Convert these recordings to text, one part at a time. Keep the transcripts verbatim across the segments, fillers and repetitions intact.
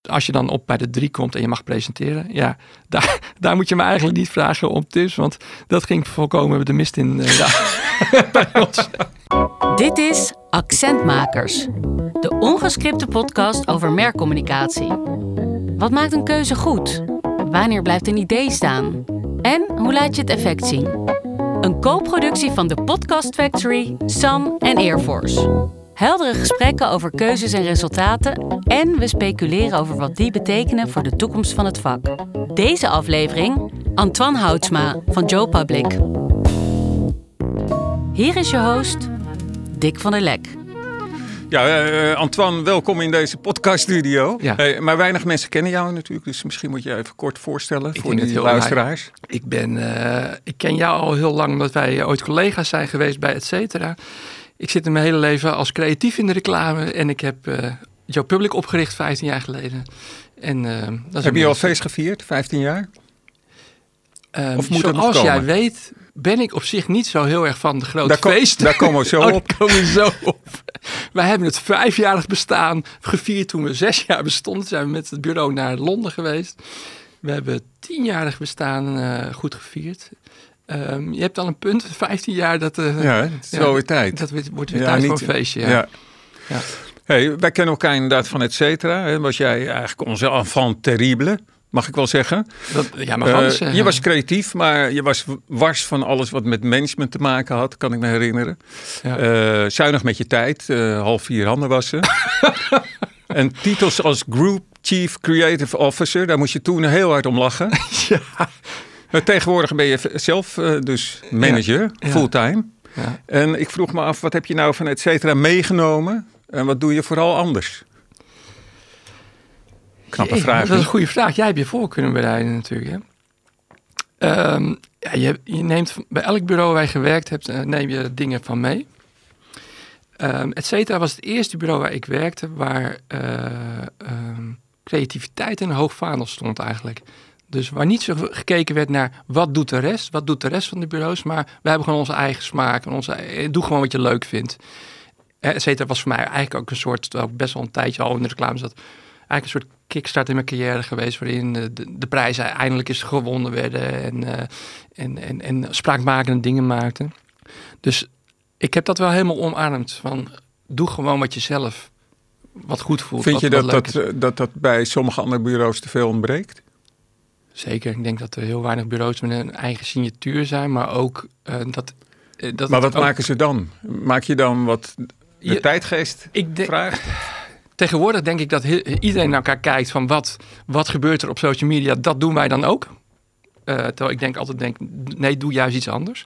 Als je dan op bij de drie komt en je mag presenteren, ja, daar, daar moet je me eigenlijk niet vragen om tips, want dat ging volkomen de mist in uh, bij ons. Dit is Accentmakers, de ongescripte podcast over merkcommunicatie. Wat maakt een keuze goed? Wanneer blijft een idee staan? En hoe laat je het effect zien? Een co-productie van de Podcast Factory, Sam en Air Force. Heldere gesprekken over keuzes en resultaten en we speculeren over wat die betekenen voor de toekomst van het vak. Deze aflevering, Antoine Houtsma van Joe Public. Hier is je host, Dick van der Lek. Ja, uh, Antoine, welkom in deze podcaststudio. Ja. Hey, maar weinig mensen kennen jou natuurlijk, dus misschien moet je je even kort voorstellen Ik voor de luisteraars. Raar. Ik, ben, uh, ik ken jou al heel lang, omdat wij ooit collega's zijn geweest bij et cetera. Ik zit in mijn hele leven als creatief in de reclame en ik heb uh, Joe Public opgericht vijftien jaar geleden. En, uh, dat is heb je al feest gevierd, vijftien jaar? Um, of moet het nog zoals komen? Jij weet, ben ik op zich niet zo heel erg van de grote daar kom, feesten. Daar komen we zo oh, op. Daar komen we zo op. Wij hebben het vijfjarig bestaan gevierd toen we zes jaar bestonden. Zijn we met het bureau naar Londen geweest. We hebben het tienjarig bestaan uh, goed gevierd. Um, je hebt al een punt, vijftien jaar. Dat, uh, ja, het is ja, wel weer tijd. Dat wordt weer ja, tijd niet, voor een feestje. Ja. Ja. Ja. Hey, wij kennen elkaar inderdaad van et cetera. Hè, was jij eigenlijk onze enfant terrible, mag ik wel zeggen. Dat, ja, mag alles zeggen. Uh, je was creatief, maar je was wars van alles wat met management te maken had, kan ik me herinneren. Ja. Uh, zuinig met je tijd, uh, half vier handen wassen. En titels als Group Chief Creative Officer, daar moest je toen heel hard om lachen. Ja. Uh, tegenwoordig ben je zelf uh, dus manager, ja. Ja. Fulltime. Ja. En ik vroeg me af, wat heb je nou van et cetera meegenomen? En wat doe je vooral anders? Knappe Jee, vraag. Dat is een goede vraag. Jij hebt je voor kunnen bereiden natuurlijk. Hè? Um, ja, je, je neemt bij elk bureau waar je gewerkt hebt, uh, neem je dingen van mee. Um, et cetera was het eerste bureau waar ik werkte, waar uh, um, creativiteit in een hoog vaandel stond eigenlijk. Dus waar niet zo gekeken werd naar wat doet de rest, wat doet de rest van de bureaus, maar wij hebben gewoon onze eigen smaak en onze, doe gewoon wat je leuk vindt. Et cetera was voor mij eigenlijk ook een soort, terwijl ik best wel een tijdje al in de reclame zat, eigenlijk een soort kickstart in mijn carrière geweest, waarin de, de prijzen eindelijk eens gewonnen werden en, uh, en, en, en spraakmakende dingen maakten. Dus ik heb dat wel helemaal omarmd, van doe gewoon wat je zelf, wat goed voelt. Vind wat, je dat wat dat, dat dat bij sommige andere bureaus te veel ontbreekt? Zeker, ik denk dat er heel weinig bureaus met een eigen signatuur zijn, maar ook uh, dat... Uh, dat maar wat ook... maken ze dan? Maak je dan wat de je, tijdgeest ik de... vraagt? Tegenwoordig denk ik dat he- iedereen naar elkaar kijkt van wat, wat gebeurt er op social media, dat doen wij dan ook. Uh, terwijl ik denk altijd denk, nee, doe juist iets anders.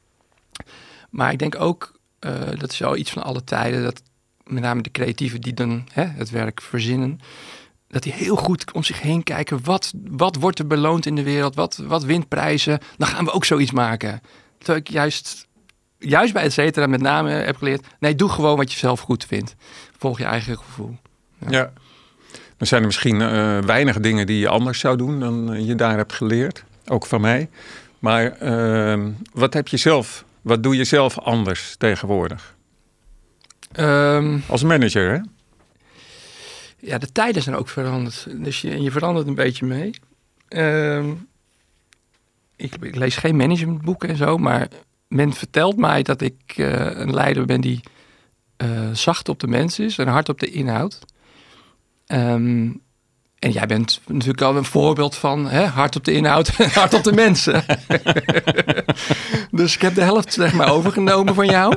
Maar ik denk ook, uh, dat is wel iets van alle tijden, dat met name de creatieven die dan hè, het werk verzinnen, dat die heel goed om zich heen kijken, wat, wat wordt er beloond in de wereld, wat, wat wint prijzen, dan gaan we ook zoiets maken. Terwijl ik juist, juist bij et cetera met name heb geleerd, nee, doe gewoon wat je zelf goed vindt. Volg je eigen gevoel. Ja. Ja. Dan zijn er misschien uh, weinig dingen die je anders zou doen dan je daar hebt geleerd. Ook van mij. Maar uh, wat heb je zelf, wat doe je zelf anders tegenwoordig? Um, Als manager, hè? Ja, de tijden zijn ook veranderd. Dus je, je verandert een beetje mee. Um, ik, ik lees geen managementboeken en zo, maar men vertelt mij dat ik uh, een leider ben die uh, zacht op de mens is en hard op de inhoud. Um, en jij bent natuurlijk al een voorbeeld van hè, hard op de inhoud en hard op de mensen. Dus ik heb de helft zeg maar overgenomen van jou.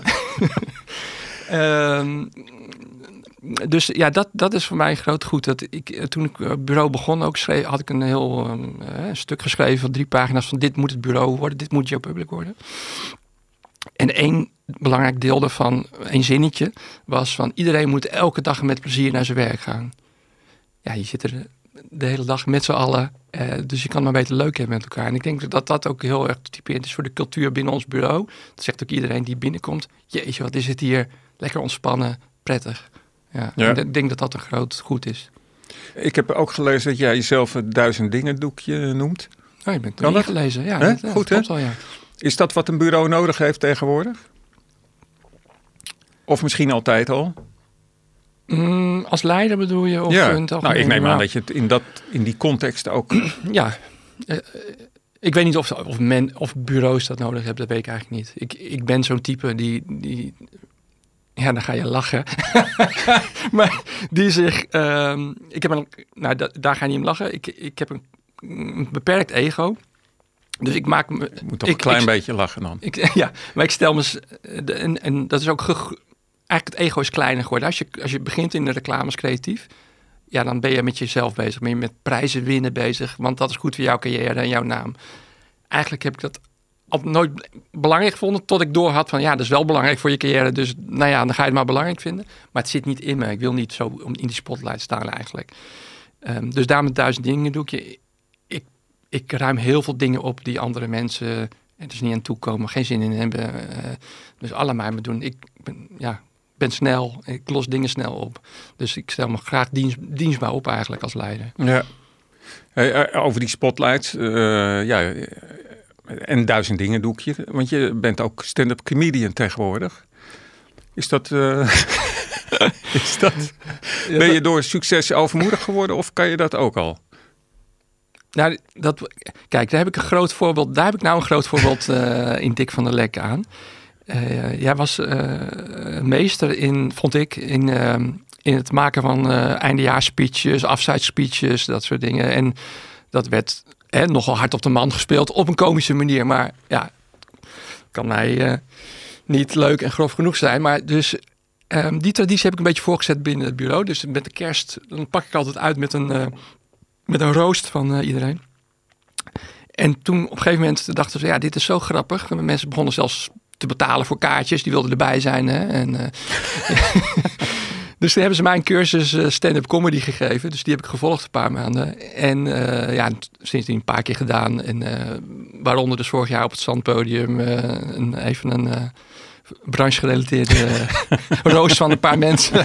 um, Dus ja, dat, dat is voor mij een groot goed. Dat ik, toen ik het bureau begon ook schreef, had ik een heel um, uh, stuk geschreven van drie pagina's van dit moet het bureau worden, dit moet Joe Public worden. En één belangrijk deel daarvan, één zinnetje, was van iedereen moet elke dag met plezier naar zijn werk gaan. Ja, je zit er de hele dag met z'n allen, uh, dus je kan maar beter leuk hebben met elkaar. En ik denk dat dat ook heel erg typerend is voor de cultuur binnen ons bureau. Dat zegt ook iedereen die binnenkomt, jeetje, wat is het hier lekker ontspannen, prettig. Ja, ja. Ik denk dat dat een groot goed is. Ik heb ook gelezen dat jij jezelf het duizend dingen doekje noemt. Oh, je bent er gelezen. Ja, dat, ja, goed, dat klopt wel, ja. Is dat wat een bureau nodig heeft tegenwoordig? Of misschien altijd al? Mm, als leider bedoel je? Of ja, in het nou, ik neem aan dat je het in, dat, in die context ook... ja, uh, ik weet niet of, of, men, of bureaus dat nodig hebben, dat weet ik eigenlijk niet. Ik, ik ben zo'n type die... die ja, dan ga je lachen. maar die zich... Um, ik heb een, nou, da, daar ga je niet om lachen. Ik, ik heb een, een beperkt ego. Dus ik maak me... Je moet toch ik, een klein ik, beetje lachen dan. Ik, ja, maar ik stel me... En, en dat is ook... Ge, eigenlijk het ego is kleiner geworden. Als je, als je begint in de reclames creatief... Ja, dan ben je met jezelf bezig. Ben je met prijzen winnen bezig. Want dat is goed voor jouw carrière en jouw naam. Eigenlijk heb ik dat altijd nooit belangrijk gevonden. Tot ik doorhad van ja, dat is wel belangrijk voor je carrière. Dus nou ja, dan ga je het maar belangrijk vinden. Maar het zit niet in me. Ik wil niet zo in die spotlight staan eigenlijk. Um, dus daar met duizend dingen doe ik je... Ik, ik ruim heel veel dingen op die andere mensen... er dus niet aan toekomen, geen zin in hebben. Uh, dus allemaal me doen. Ik ben, ja, ben snel, ik los dingen snel op. Dus ik stel me graag dienst, dienstbaar op eigenlijk als leider. Ja. Hey, over die spotlights, uh, ja, en duizend dingen doe ik je. Want je bent ook stand-up comedian tegenwoordig. Is dat... Uh, is dat ben je door succes overmoedig geworden of kan je dat ook al? Nou, dat, kijk, daar heb ik een groot voorbeeld. Daar heb ik nou een groot voorbeeld uh, in Dick van der Lek aan. Uh, jij was uh, meester in, vond ik, in, uh, in het maken van uh, eindejaarsspeeches, afscheidsspeeches, dat soort dingen. En dat werd hè, nogal hard op de man gespeeld op een komische manier. Maar ja, kan mij uh, niet leuk en grof genoeg zijn. Maar dus um, die traditie heb ik een beetje voorgezet binnen het bureau. Dus met de kerst, dan pak ik altijd uit met een... Uh, Met een roost van uh, iedereen. En toen op een gegeven moment dachten ze... ja, dit is zo grappig. Mensen begonnen zelfs te betalen voor kaartjes. Die wilden erbij zijn. Hè? En, uh, dus toen hebben ze mij een cursus uh, stand-up comedy gegeven. Dus die heb ik gevolgd een paar maanden. En uh, ja, sindsdien een paar keer gedaan. En uh, waaronder dus vorig jaar op het Zandpodium... Uh, een, even een uh, branchegerelateerde uh, roost van een paar mensen.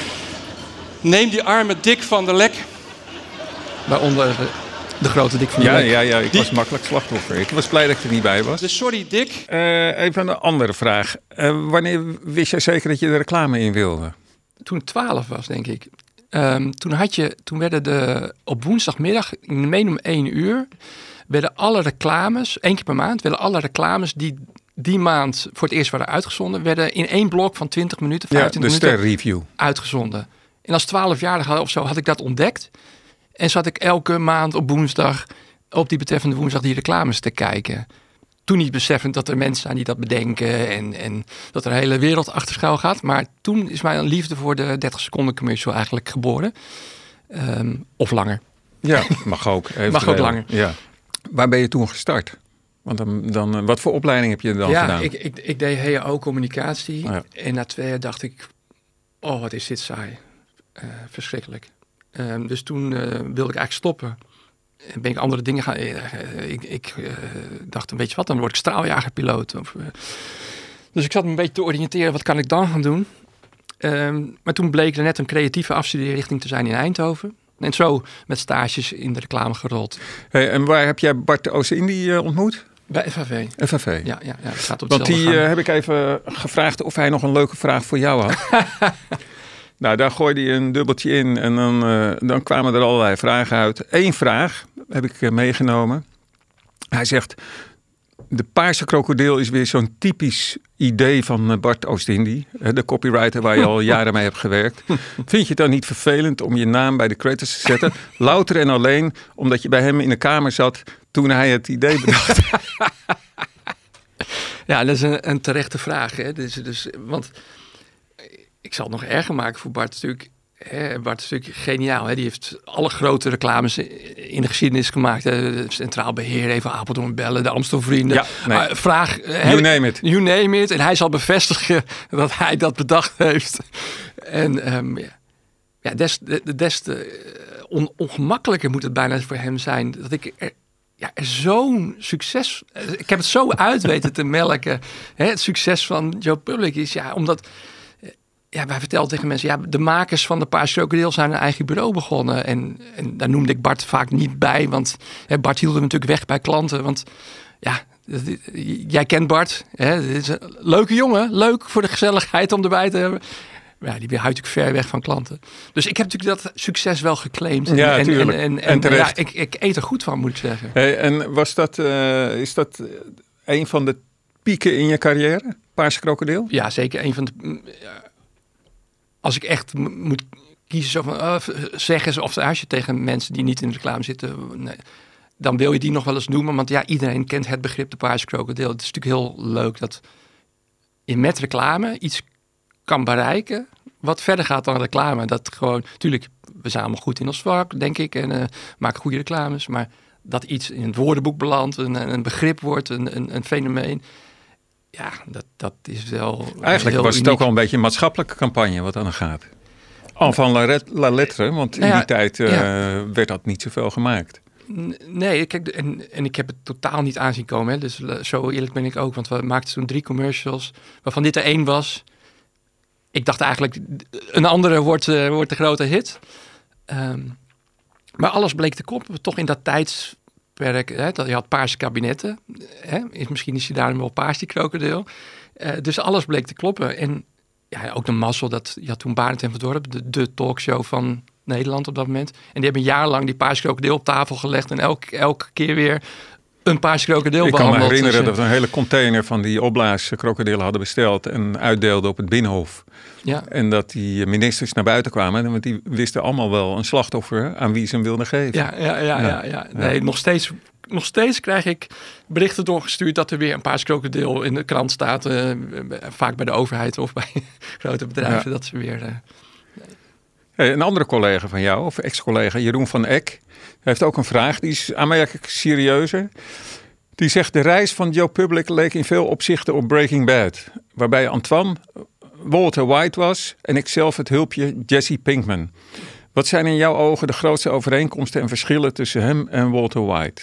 Neem die arme Dick van der Lek... Waaronder de grote Dick van der ja, Lek. Ja, ja, ik Die... was makkelijk slachtoffer. Ik was blij dat ik er niet bij was. Dus sorry, Dick. Uh, even een andere vraag. Uh, wanneer wist jij zeker dat je de reclame in wilde? Toen ik twaalf was, denk ik. Um, toen, had je, toen werden de op woensdagmiddag, meen om één uur... werden alle reclames, één keer per maand... werden alle reclames die die maand voor het eerst waren uitgezonden... werden in één blok van twintig minuten, vijfentwintig ja, de minuten review. uitgezonden. En als twaalfjarige of zo had ik dat ontdekt... En zat ik elke maand op woensdag, op die betreffende woensdag, die reclames te kijken. Toen niet beseffend dat er mensen zijn die dat bedenken en, en dat er een hele wereld achter schuil gaat. Maar toen is mijn liefde voor de dertig seconden commercial eigenlijk geboren. Um, of langer. Ja, mag ook. Mag ook langer. Ja. Waar ben je toen gestart? Want dan, dan, wat voor opleiding heb je dan ja, gedaan? Ik, ik, ik deed H A O-communicatie. Oh ja. En na twee jaar dacht ik, oh wat is dit saai. Uh, verschrikkelijk. Um, dus toen uh, wilde ik eigenlijk stoppen. En ben ik andere dingen gaan... Uh, ik ik uh, dacht, weet je wat, dan word ik straaljagerpiloot. Of, uh. Dus ik zat me een beetje te oriënteren, wat kan ik dan gaan doen? Um, maar toen bleek er net een creatieve afstudeerrichting te zijn in Eindhoven. En zo met stages in de reclame gerold. Hey, en waar heb jij Bart Oost-Indie uh, ontmoet? Bij F H V. F H V. Ja, ja, ja, het gaat op Want die uh, gang. heb ik even gevraagd of hij nog een leuke vraag voor jou had. Nou, daar gooide hij een dubbeltje in en dan, uh, dan kwamen er allerlei vragen uit. Eén vraag heb ik uh, meegenomen. Hij zegt, de paarse krokodil is weer zo'n typisch idee van uh, Bart Oost-Indie. Uh, de copywriter waar je al jaren mee hebt gewerkt. Vind je het dan niet vervelend om je naam bij de credits te zetten? Louter en alleen omdat je bij hem in de kamer zat toen hij het idee bedacht. Ja, dat is een, een terechte vraag. Hè? Dus, dus, want... Ik zal het nog erger maken voor Bart. Natuurlijk, hè, Bart is natuurlijk geniaal. Hè? Die heeft alle grote reclames in de geschiedenis gemaakt. Hè? Centraal Beheer, even Apeldoorn bellen, de Amstelvrienden. Ja, nee. uh, vraag, you name it. You name it. En hij zal bevestigen dat hij dat bedacht heeft. En um, ja, ja, des, des te on, ongemakkelijker moet het bijna voor hem zijn. Dat ik er, ja, er zo'n succes... Ik heb het zo uit weten te melken. Hè? Het succes van Joe Public is ja, omdat... Ja, wij vertelden tegen mensen, ja, de makers van de Paarse Krokodil zijn een eigen bureau begonnen. En, en daar noemde ik Bart vaak niet bij, want hè, Bart hield hem natuurlijk weg bij klanten. Want ja, jij kent Bart, hè, dit is een leuke jongen, leuk voor de gezelligheid om erbij te hebben. Ja, die houdt natuurlijk ver weg van klanten. Dus ik heb natuurlijk dat succes wel geclaimd. En, Ja, en, tuurlijk. En, en, En en, terecht. ja, ik, ik eet er goed van, moet ik zeggen. Hey, en was dat, uh, is dat een van de pieken in je carrière? Paarse krokodil? Ja, zeker. Een van de... Ja, als ik echt m- moet kiezen, zo van, uh, zeggen ze, of als je tegen mensen die niet in de reclame zitten... Nee, dan wil je die nog wel eens noemen. Want ja, iedereen kent het begrip de Paarse krokodil. Het is natuurlijk heel leuk dat je met reclame iets kan bereiken wat verder gaat dan reclame. Dat gewoon, natuurlijk, we zijn allemaal goed in ons vak, denk ik, en uh, maken goede reclames, maar dat iets in het woordenboek belandt, een, een begrip wordt, een, een, een fenomeen, ja, dat, dat is wel Eigenlijk heel was het uniek. ook wel een beetje een maatschappelijke campagne wat dan gaat. Enfant la, ret- la lettre, want in Nou ja, die tijd uh, ja. werd dat niet zoveel gemaakt. Nee, kijk, en, en ik heb het totaal niet aanzien komen. Hè. Dus zo eerlijk ben ik ook. Want we maakten toen drie commercials, waarvan dit er één was. Ik dacht eigenlijk, een andere wordt, uh, wordt de grote hit. Um, maar alles bleek te kloppen. Toch in dat tijdsperk. Hè, dat je had paarse kabinetten. Hè, is, misschien is hij daarom wel paars, die krokodil. Uh, dus alles bleek te kloppen. En ja, ook de mazzel dat je had toen Barend en van Dorp, de, de talkshow van Nederland op dat moment. En die hebben een jaar lang die paarse krokodil op tafel gelegd en elke, elke keer weer een paarse krokodil Ik behandeld. kan me herinneren dus, dat we een hele container van die opblaaskrokodillen hadden besteld en uitdeelden op het Binnenhof. Ja. En dat die ministers naar buiten kwamen, want die wisten allemaal wel een slachtoffer aan wie ze hem wilden geven. Ja, ja, ja, ja, ja. Nee, ja. Nog steeds, nog steeds krijg ik berichten doorgestuurd dat er weer een paarse krokodil in de krant staat. Uh, vaak bij de overheid of bij grote bedrijven, ja. Dat ze weer... Uh, Hey, een andere collega van jou, of ex-collega, Jeroen van Eck, heeft ook een vraag. Die is aanmerkelijk serieuzer. Die zegt, de reis van Joe Public leek in veel opzichten op Breaking Bad. Waarbij Antoine Walter White was en ik zelf het hulpje Jesse Pinkman. Wat zijn in jouw ogen de grootste overeenkomsten en verschillen tussen hem en Walter White?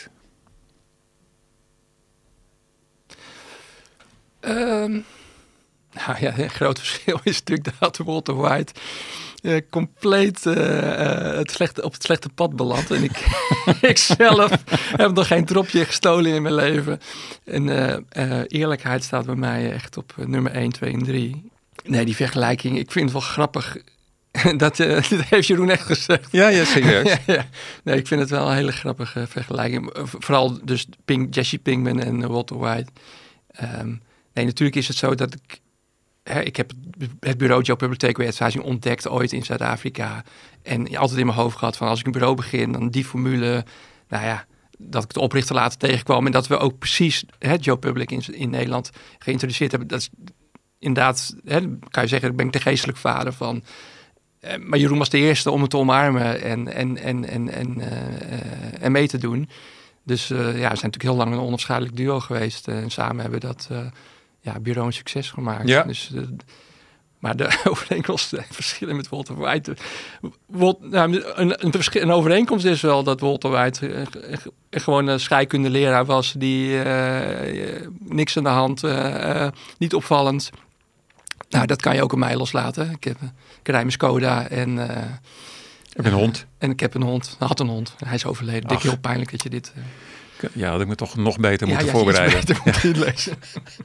Um, nou ja, een groot verschil is natuurlijk dat Walter White... Uh, compleet uh, uh, het slechte, op het slechte pad beland. En ik, ik zelf heb nog geen dropje gestolen in mijn leven. En uh, uh, eerlijkheid staat bij mij echt op uh, nummer één, twee en drie. Nee, die vergelijking, ik vind het wel grappig. dat, uh, dat heeft Jeroen echt gezegd. Ja, ja, serieus. ja, ja. Nee, ik vind het wel een hele grappige vergelijking. Vooral dus Pink, Jesse Pinkman en uh, Walter White. Um, nee, natuurlijk is het zo dat ik... He, ik heb het bureau Joe Public Takeaway Advertising ontdekt ooit in Zuid-Afrika. En altijd in mijn hoofd gehad van als ik een bureau begin, dan die formule. Nou ja, dat ik de oprichter later tegenkwam. En dat we ook precies he, Joe Public in, in Nederland geïntroduceerd hebben. Dat is inderdaad, he, kan je zeggen, daar ben ik de geestelijk vader van. Uh, maar Jeroen was de eerste om het te omarmen en, en, en, en, en, uh, uh, en mee te doen. Dus uh, ja, we zijn natuurlijk heel lang een onafscheidelijk duo geweest. Uh, en samen hebben we dat... Uh, Ja, bureau een succes gemaakt. Ja. Dus, uh, maar de overeenkomsten verschillen met Walter White. Walt, nou, een, een, een overeenkomst is wel dat Walter White uh, gewoon een scheikundeleraar was die uh, niks aan de hand, uh, uh, niet opvallend. Nou, dat kan je ook op mij loslaten. Ik heb ik rij mijn Skoda en... Uh, ik heb een hond. En ik heb een hond. Hij had een hond. Hij is overleden. Dik heel pijnlijk dat je dit... Uh... Ja, had ik me toch nog beter ja, moeten ja, voorbereiden. Beter moeten inlezen.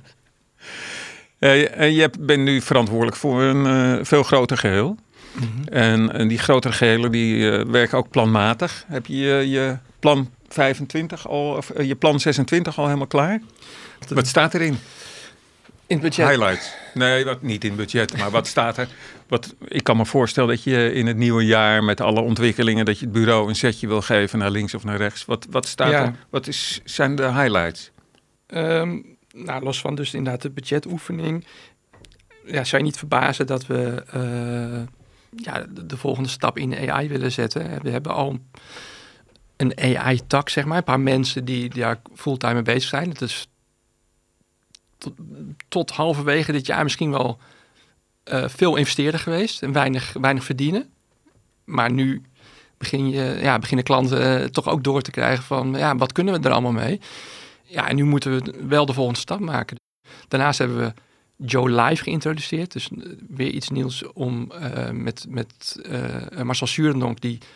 Uh, en je bent nu verantwoordelijk voor een uh, veel groter geheel. Mm-hmm. En, en die grotere gehelen die uh, werken ook planmatig. Heb je uh, je plan vijfentwintig al, of uh, je plan zesentwintig al helemaal klaar? Dat wat staat erin? In het budget? Highlights. Nee, wat, niet in het budget, maar wat staat er? Wat, ik kan me voorstellen dat je in het nieuwe jaar met alle ontwikkelingen, dat je het bureau een zetje wil geven naar links of naar rechts. Wat, wat staat ja. er? Wat is, zijn de highlights? Um, nou, los van dus inderdaad de budgetoefening. Ja, zou je niet verbazen dat we uh, ja, de, de volgende stap in de A I willen zetten. We hebben al een A I-tak, zeg maar. Een paar mensen die, die daar fulltime mee bezig zijn. Dat is tot, tot halverwege dit jaar misschien wel uh, veel investeren geweest. En weinig, weinig verdienen. Maar nu begin je, ja, beginnen klanten uh, toch ook door te krijgen van... ja, wat kunnen we er allemaal mee? Ja, en nu moeten we wel de volgende stap maken. Daarnaast hebben we Joe Live geïntroduceerd. Dus weer iets nieuws om uh, met, met uh, Marcel Surendonk, die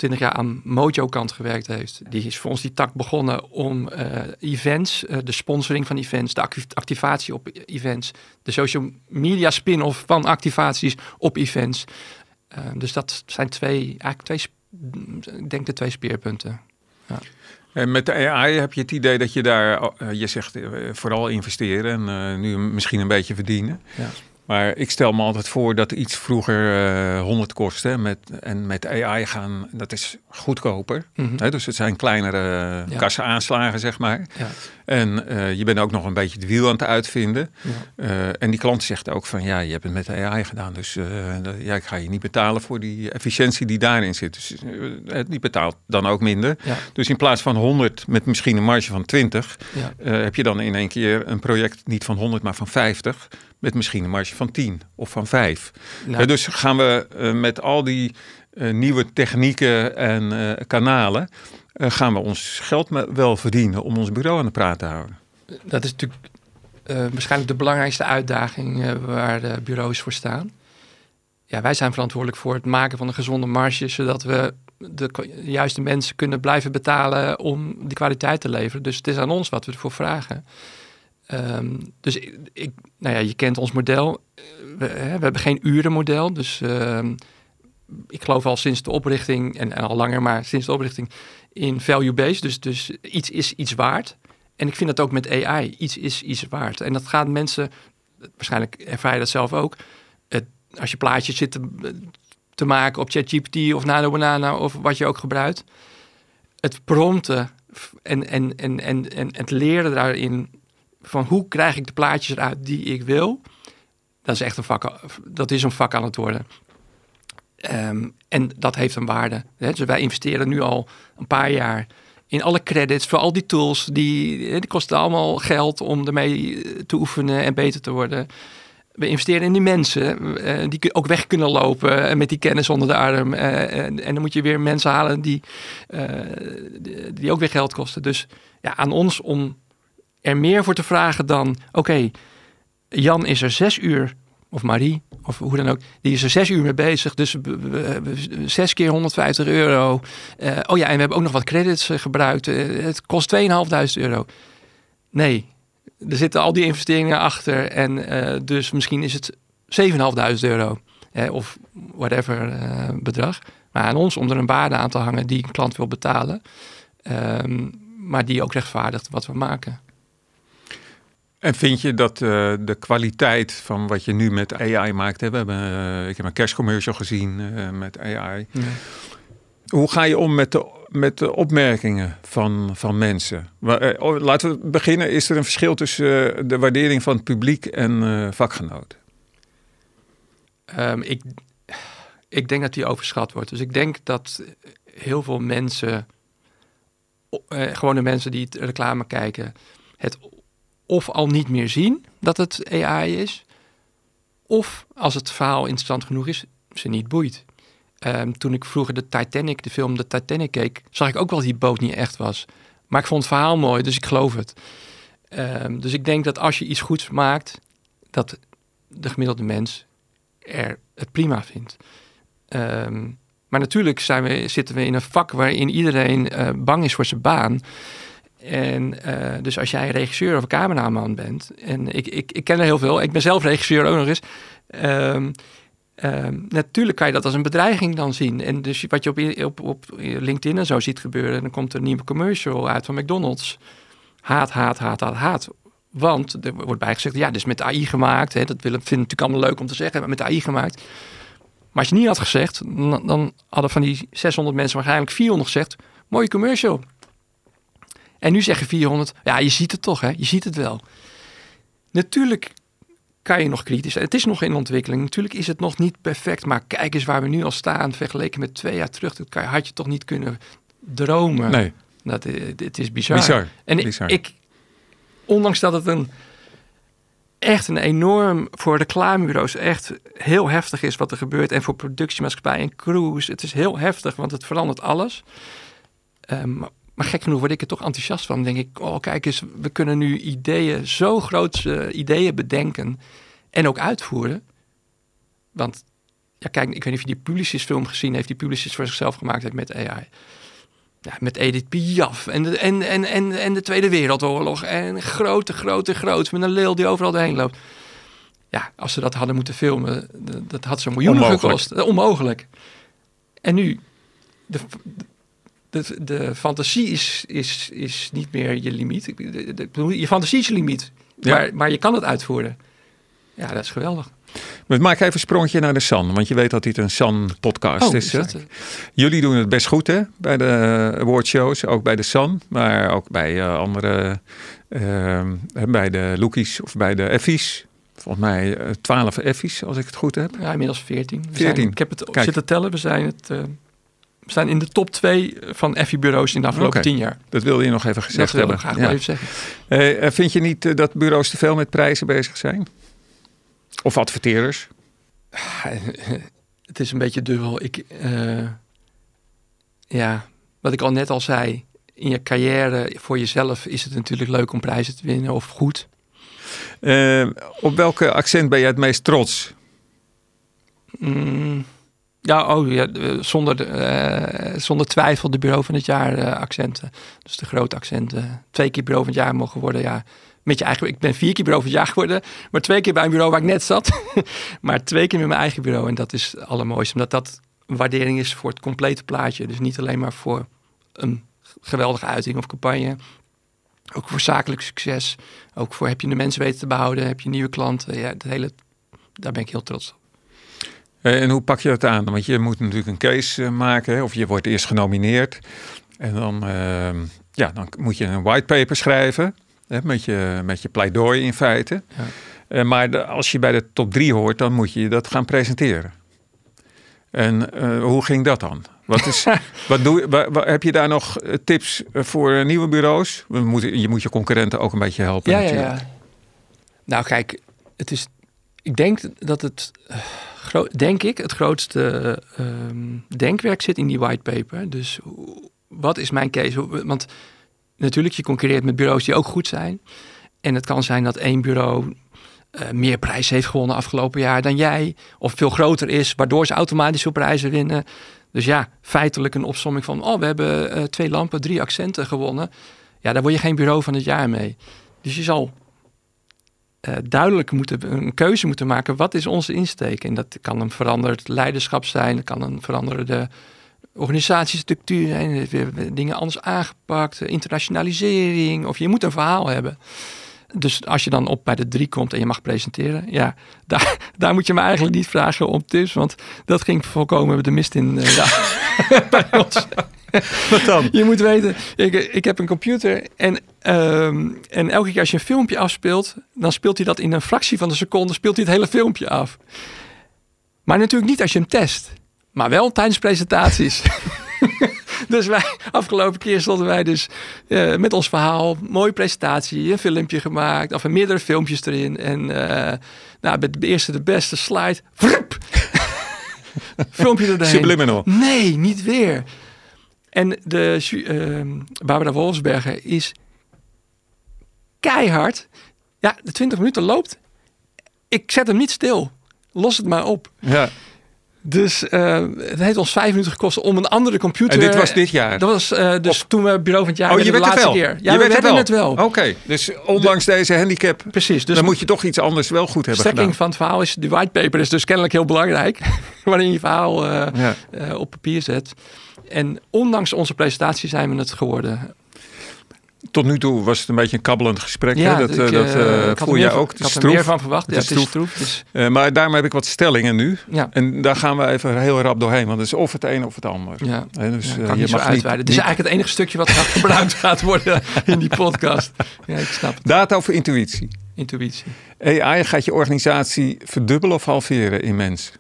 twintig jaar aan Mojo-kant gewerkt heeft. Die is voor ons die tak begonnen om uh, events, uh, de sponsoring van events, de activatie op events, de social media spin-off van activaties op events. Uh, dus dat zijn twee, eigenlijk twee, ik denk de twee speerpunten. Ja. En met de A I heb je het idee dat je daar, uh, je zegt uh, vooral investeren en uh, nu misschien een beetje verdienen. Ja. Maar ik stel me altijd voor dat iets vroeger uh, honderd kostte. Met, en met A I gaan, dat is goedkoper. Mm-hmm. He, dus het zijn kleinere uh, ja. kassa-aanslagen, zeg maar. Ja. En uh, je bent ook nog een beetje het wiel aan het uitvinden. Ja. Uh, en die klant zegt ook van, ja, je hebt het met A I gedaan. Dus uh, ja, ik ga je niet betalen voor die efficiëntie die daarin zit. Dus uh, die betaalt dan ook minder. Ja. Dus in plaats van honderd met misschien een marge van twintig... Ja. Uh, heb je dan in één keer een project niet van honderd, maar van vijftig... met misschien een marge van tien of van vijf. Nou. Uh, dus gaan we uh, met al die uh, nieuwe technieken en uh, kanalen... Uh, gaan we ons geld wel verdienen om ons bureau aan de praat te houden. Dat is natuurlijk uh, waarschijnlijk de belangrijkste uitdaging uh, waar de bureaus voor staan. Ja, wij zijn verantwoordelijk voor het maken van een gezonde marge, zodat we de juiste mensen kunnen blijven betalen om die kwaliteit te leveren. Dus het is aan ons wat we ervoor vragen. Um, dus ik, ik, nou ja, je kent ons model. We, hè, we hebben geen urenmodel. Dus uh, ik geloof al sinds de oprichting, en, en al langer, maar sinds de oprichting in value-based. Dus, dus iets is iets waard. En ik vind dat ook met A I. Iets is iets waard. En dat gaat mensen, waarschijnlijk ervaar je dat zelf ook. Het, als je plaatjes zit te, te maken op ChatGPT of Nano Banana of wat je ook gebruikt. Het prompten en, en, en, en, en het leren daarin van hoe krijg ik de plaatjes eruit die ik wil. Dat is echt een vak, dat is een vak aan het worden. Um, en dat heeft een waarde. Hè? Dus wij investeren nu al een paar jaar in alle credits voor al die tools. Die, die kosten allemaal geld om ermee te oefenen en beter te worden. We investeren in die mensen uh, die ook weg kunnen lopen uh, met die kennis onder de arm. Uh, en, en dan moet je weer mensen halen die, uh, die, die ook weer geld kosten. Dus ja, aan ons om er meer voor te vragen dan, oké, okay, Jan is er zes uur, of Marie, of hoe dan ook, die is er zes uur mee bezig, dus we, we, we, zes keer honderdvijftig euro. Uh, oh ja, en we hebben ook nog wat credits uh, gebruikt. Uh, het kost tweeduizend vijfhonderd euro. Nee, er zitten al die investeringen achter en uh, dus misschien is het zevenduizend vijfhonderd euro. Uh, of whatever uh, bedrag. Maar aan ons om er een waarde aan te hangen die een klant wil betalen. Um, maar die ook rechtvaardigt wat we maken. En vind je dat uh, de kwaliteit van wat je nu met A I maakt... Hè? We hebben, uh, ik heb een kerstcommercial gezien uh, met A I. Ja. Hoe ga je om met de, met de opmerkingen van, van mensen? Uh, oh, laten we beginnen. Is er een verschil tussen uh, de waardering van het publiek en uh, vakgenoten? Um, ik, ik denk dat die overschat wordt. Dus ik denk dat heel veel mensen... Uh, gewoon de mensen die het reclame kijken... het of al niet meer zien dat het A I is... of als het verhaal interessant genoeg is, ze niet boeit. Um, toen ik vroeger de Titanic, de film de Titanic keek... zag ik ook wel dat die boot niet echt was. Maar ik vond het verhaal mooi, dus ik geloof het. Um, dus ik denk dat als je iets goeds maakt... dat de gemiddelde mens er het prima vindt. Um, maar natuurlijk zijn we, zitten we in een vak waarin iedereen uh, bang is voor zijn baan... En uh, dus als jij regisseur of cameraman bent... en ik, ik, ik ken er heel veel, ik ben zelf regisseur ook nog eens... Um, um, natuurlijk kan je dat als een bedreiging dan zien. En dus wat je op, op, op LinkedIn en zo ziet gebeuren... dan komt er een nieuwe commercial uit van McDonald's. Haat, haat, haat, haat, haat. Want er wordt bijgezegd, ja, dit is met A I gemaakt. Hè, dat willen, vind ik natuurlijk allemaal leuk om te zeggen, maar met A I gemaakt. Maar als je niet had gezegd... dan, dan hadden van die zeshonderd mensen waarschijnlijk vierhonderd gezegd... mooie commercial. En nu zeggen vierhonderd, ja, je ziet het toch, hè? Je ziet het wel. Natuurlijk kan je nog kritisch zijn. Het is nog in ontwikkeling. Natuurlijk is het nog niet perfect. Maar kijk eens waar we nu al staan, vergeleken met twee jaar terug. Dat kan, had je toch niet kunnen dromen. Nee. Dat, het is bizar. Bizar. En bizar. Ik, ik, ondanks dat het een echt een enorm, voor reclamebureaus echt heel heftig is wat er gebeurt. En voor productiemaatschappij en crews. Het is heel heftig, want het verandert alles. Um, Maar gek genoeg word ik er toch enthousiast van. Dan denk ik, oh kijk eens, we kunnen nu ideeën, zo grootse ideeën bedenken en ook uitvoeren. Want Ja, kijk, ik weet niet of je die Publicis film gezien heeft. Die Publicis voor zichzelf gemaakt heeft met A I. Ja, met Edith Piaf en de, en, en, en, en de Tweede Wereldoorlog. En grote, grote, groot. Met een leeuw die overal doorheen loopt. Ja, als ze dat hadden moeten filmen, dat, dat had zo'n miljoenen Onmogelijk. gekost. Onmogelijk. En nu, de, de, de fantasie is, is, is niet meer je limiet. De, de, de, je fantasie is je limiet. Ja. Maar, maar je kan het uitvoeren. Ja, dat is geweldig. We maken even een sprongetje naar de San. Want je weet dat dit een San-podcast Oh, is. is Hè? dat, uh, Jullie doen het best goed, hè? Bij de awardshows. Ook bij de San. Maar ook bij uh, andere... Uh, bij de Loekies of bij de Effies. Volgens mij uh, twaalf Effies, als ik het goed heb. Ja, inmiddels veertien. We veertien. Zijn, ik heb het Kijk. zitten tellen. We zijn, het, uh, we staan in de top twee van Effie-bureaus in de afgelopen Oké. tien jaar. Dat wilde je nog even gezegd dat wil hebben. ik graag Ja. wel even zeggen. Uh, vind je niet uh, dat bureaus te veel met prijzen bezig zijn? Of adverteerders? Het is een beetje dubbel. Ik, uh, ja, wat ik al net al zei. In je carrière, voor jezelf, is het natuurlijk leuk om prijzen te winnen of goed. Uh, op welke accent ben jij het meest trots? Mm, ja, oh, ja, zonder, uh, zonder twijfel de bureau van het jaar uh, accenten. Dus de grote accenten. Twee keer bureau van het jaar mogen worden, ja. Met je eigen, ik ben vier keer bureau van het jaar geworden, maar twee keer bij een bureau waar ik net zat. Maar twee keer met mijn eigen bureau. En dat is het allermooiste. Omdat dat een waardering is voor het complete plaatje. Dus niet alleen maar voor een geweldige uiting of campagne. Ook voor zakelijk succes. Ook voor heb je de mensen weten te behouden. Heb je nieuwe klanten. Ja, het hele, daar ben ik heel trots op. En hoe pak je dat aan? Want je moet natuurlijk een case maken. Hè? Of je wordt eerst genomineerd. En dan, uh, ja, dan moet je een whitepaper schrijven. Hè? Met, je, met je pleidooi in feite. Ja. Uh, maar de, als je bij de top drie hoort, dan moet je dat gaan presenteren. En uh, hoe ging dat dan? Wat is, wat doe, wa, wa, heb je daar nog tips voor nieuwe bureaus? We moeten, je moet je concurrenten ook een beetje helpen. Ja, natuurlijk. ja, ja. Nou kijk, het is, ik denk dat het, uh, gro- denk ik, het grootste uh, denkwerk zit in die whitepaper. Dus wat is mijn case? Want natuurlijk, je concurreert met bureaus die ook goed zijn. En het kan zijn dat één bureau uh, meer prijzen heeft gewonnen afgelopen jaar dan jij. Of veel groter is, waardoor ze automatisch veel prijzen winnen. Dus ja, feitelijk een opsomming van, oh, we hebben uh, twee lampen, drie accenten gewonnen. Ja, daar word je geen bureau van het jaar mee. Dus je zal uh, duidelijk moeten, een keuze moeten maken, wat is onze insteek? En dat kan een veranderd leiderschap zijn, dat kan een veranderde organisatiestructuur zijn, dingen anders aangepakt, internationalisering, of je moet een verhaal hebben. Dus als je dan op bij de drie komt en je mag presenteren, ja, daar, daar moet je me eigenlijk niet vragen om tips, want dat ging volkomen de mist in uh, ja, bij ons. Wat dan? Je moet weten, ik, ik heb een computer en, um, en elke keer als je een filmpje afspeelt, dan speelt hij dat in een fractie van een seconde, speelt hij het hele filmpje af. Maar natuurlijk niet als je hem test, maar wel tijdens presentaties. Dus wij, afgelopen keer stonden wij dus uh, met ons verhaal, mooie presentatie, een filmpje gemaakt, of meerdere filmpjes erin. En uh, nou, bij de eerste, de beste slide, vroep, filmpje er doorheen. Subliminal. Nee, niet weer. En de uh, Barbara Wolfsberger is keihard. Ja, de twintig minuten loopt. Ik zet hem niet stil. Los het maar op. Ja. Dus uh, het heeft ons vijf minuten gekost om een andere computer... En dit was dit jaar? Dat was uh, dus of... toen we bureau van het jaar oh, je de werd laatste het wel. keer. Ja, je we werd werden het wel. het wel. Oké, okay. Dus ondanks de, deze handicap, precies, dus dan moet je toch iets anders wel goed hebben gedaan. De gedaan. van het verhaal is, de whitepaper is dus kennelijk heel belangrijk. Waarin je verhaal uh, ja. uh, op papier zet. En ondanks onze presentatie zijn we het geworden. Tot nu toe was het een beetje een kabbelend gesprek. Ja, hè? Dat, ik, dat uh, voel jij ook. Ik had er meer van verwacht. Ja, het is stroef. Dus... Uh, maar daarom heb ik wat stellingen nu. Ja. En daar gaan we even heel rap doorheen. Want het is of het een of het ander. Ja. He, dus, ja, uh, kan je niet mag zo uitweiden. Het is eigenlijk het enige stukje wat gebruikt gaat worden in die podcast. Ja, ik snap het. Data of intuïtie? Intuïtie. A I gaat je organisatie verdubbelen of halveren in mens?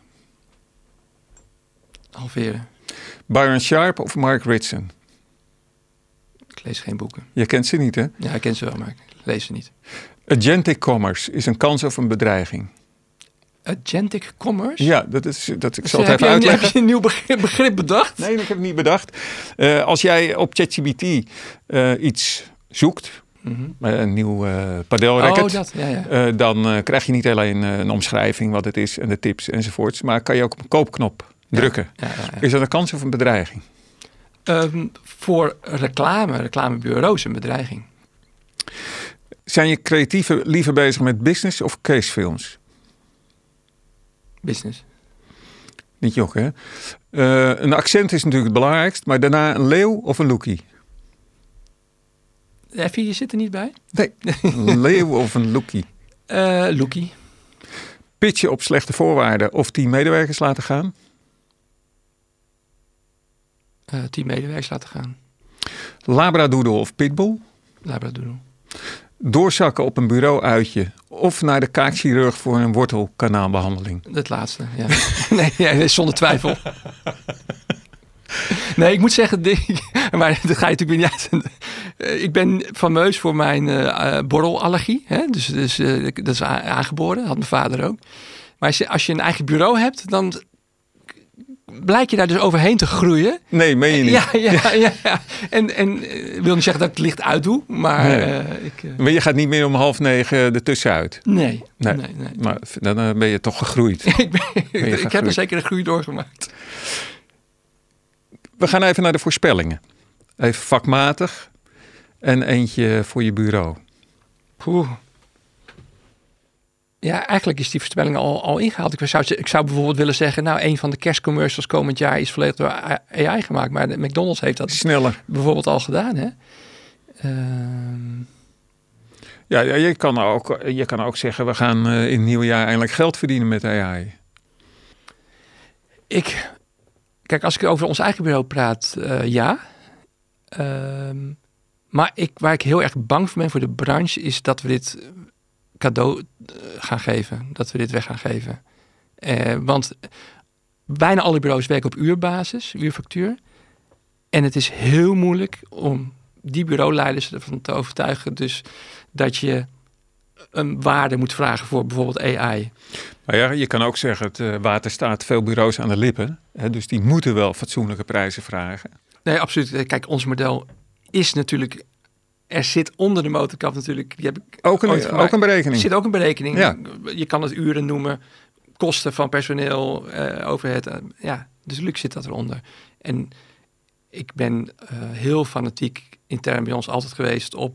Halveren. Byron Sharp of Mark Ritson? Ik lees geen boeken. Je kent ze niet, hè? Ja, ik ken ze wel, maar ik lees ze niet. Agentic commerce is een kans of een bedreiging? Agentic commerce? Ja, dat is, dat, ik dus zal het heb even je, uitleggen. Heb je een nieuw begrip, begrip bedacht? Nee, ik heb het niet bedacht. Uh, als jij op ChatGPT uh, iets zoekt, Mm-hmm. een nieuw uh, padelracket. Oh, dat, ja, ja. Uh, dan uh, krijg je niet alleen uh, een omschrijving wat het is en de tips enzovoorts, maar kan je ook op een koopknop ja. drukken. Ja, ja, ja. Is dat een kans of een bedreiging? Um, voor reclame, reclamebureaus een bedreiging. Zijn je creatieven liever bezig met business of casefilms? Business. Niet jokken, hè? Uh, een accent is natuurlijk het belangrijkst, maar daarna een leeuw of een loekie? Effie, je zit er niet bij? Nee, een leeuw of een loekie? Uh, loekie. Pitchen op slechte voorwaarden of tien medewerkers laten gaan? Uh, tien medewerkers laten gaan. Labradoodle of pitbull? Labradoodle. Doorzakken op een bureauuitje of naar de kaakchirurg voor een wortelkanaalbehandeling? Het laatste, ja. nee, nee, zonder twijfel. Nee, ik moet zeggen, maar dat ga je natuurlijk niet uit. Ik ben fameus voor mijn uh, borrelallergie. Hè? Dus, dus uh, dat is aangeboren, dat had mijn vader ook. Maar als je, als je een eigen bureau hebt, dan blijk je daar dus overheen te groeien. Nee, meen je niet. Ja, ja, ja. ja. En, en ik wil niet zeggen dat ik het licht uitdoe, maar... Nee. Uh, ik, uh... Maar je gaat niet meer om half negen ertussenuit? Nee. Nee, nee, nee. Maar dan ben je toch gegroeid. ik ben, ben ik heb er zeker een groei doorgemaakt. We gaan even naar de voorspellingen. Even vakmatig en eentje voor je bureau. Poeh. Ja, eigenlijk is die voorspelling al, al ingehaald. Ik zou, ik zou bijvoorbeeld willen zeggen, nou, een van de kerstcommercials komend jaar is volledig door A I gemaakt. Maar de McDonald's heeft dat sneller bijvoorbeeld al gedaan, hè? Uh... Ja, je kan, ook, je kan ook zeggen, we gaan uh, in het nieuwe jaar eindelijk geld verdienen met A I. Ik, kijk, als ik over ons eigen bureau praat, uh, ja. Uh, maar ik, waar ik heel erg bang voor ben voor de branche, is dat we dit cadeau gaan geven. Dat we dit weg gaan geven. Uh, want bijna alle bureaus werken op uurbasis, uurfactuur. En het is heel moeilijk om die bureauleiders ervan te overtuigen. Dus dat je een waarde moet vragen voor bijvoorbeeld A I. Nou ja, je kan ook zeggen, het uh, water staat veel bureaus aan de lippen. Hè, dus die moeten wel fatsoenlijke prijzen vragen. Nee, absoluut. Kijk, ons model is natuurlijk... Er zit onder de motorkap natuurlijk... Die heb ik ook, een, ook een berekening. Er zit ook een berekening. Ja. Je kan het uren noemen. Kosten van personeel, uh, overhead. Uh, ja, dus luxe zit dat eronder. En ik ben uh, heel fanatiek intern bij ons altijd geweest op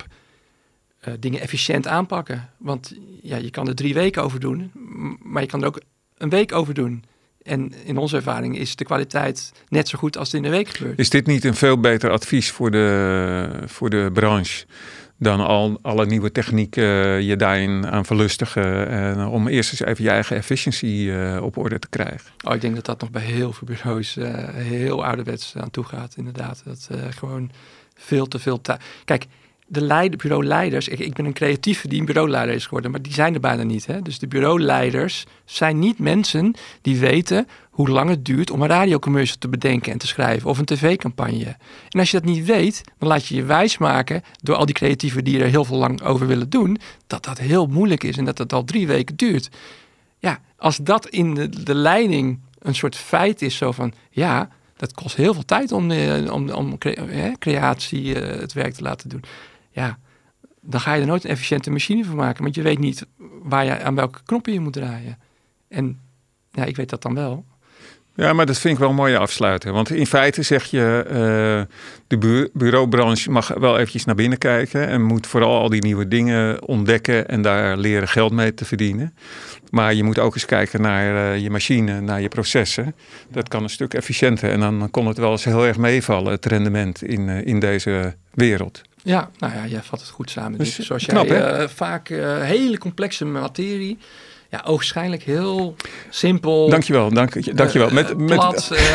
uh, dingen efficiënt aanpakken. Want ja, je kan er drie weken over doen, maar je kan er ook een week over doen. En in onze ervaring is de kwaliteit net zo goed als het in de week gebeurt. Is dit niet een veel beter advies voor de, voor de branche dan al alle nieuwe technieken uh, je daarin aan verlustigen en uh, om eerst eens even je eigen efficiëntie uh, op orde te krijgen? Oh, ik denk dat dat nog bij heel veel bureaus uh, heel ouderwets aan toe gaat, inderdaad. Dat uh, gewoon veel te veel tijd. Kijk, de leid, bureauleiders, ik, ik ben een creatieve die een bureauleider is geworden, maar die zijn er bijna niet. Hè? Dus de bureauleiders zijn niet mensen die weten hoe lang het duurt om een radiocommercial te bedenken en te schrijven of een tv-campagne. En als je dat niet weet, dan laat je je wijsmaken door al die creatieven die er heel veel lang over willen doen, dat dat heel moeilijk is en dat het al drie weken duurt. Ja, als dat in de, de leiding een soort feit is, zo van ja, dat kost heel veel tijd om, uh, om, om cre- creatie uh, het werk te laten doen. Ja, dan ga je er nooit een efficiënte machine van maken. Want je weet niet waar je, aan welke knoppen je moet draaien. En ja, ik weet dat dan wel. Ja, maar dat vind ik wel een mooie afsluiter. Want in feite zeg je, uh, de bu- bureaubranche mag wel eventjes naar binnen kijken. En moet vooral al die nieuwe dingen ontdekken en daar leren geld mee te verdienen. Maar je moet ook eens kijken naar uh, je machine, naar je processen. Dat kan een stuk efficiënter. En dan kon het wel eens heel erg meevallen, het rendement in, uh, in deze wereld. Ja, nou ja, jij vat het goed samen. Dus, dus zoals knap, jij uh, vaak uh, hele complexe materie, ja, ogenschijnlijk heel simpel. Dankjewel, dank, dankjewel. Met, uh, met, plat, uh,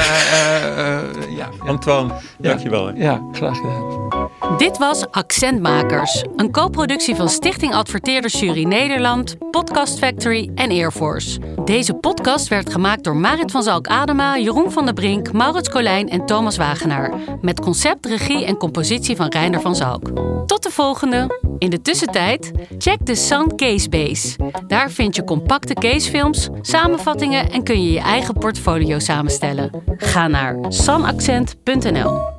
uh, uh, ja. Antoine, ja. dankjewel. Hè. Ja, graag gedaan. Dit was Accentmakers, een co-productie van Stichting Adverteerders Jury Nederland, Podcast Factory en Airforce. Deze podcast werd gemaakt door Marit van Zalk-Adema, Jeroen van der Brink, Maurits Colijn en Thomas Wagenaar. Met concept, regie en compositie van Reiner van Zalk. Tot de volgende! In de tussentijd, check de San Casebase. Daar vind je compacte casefilms, samenvattingen en kun je je eigen portfolio samenstellen. Ga naar san accent punt n l.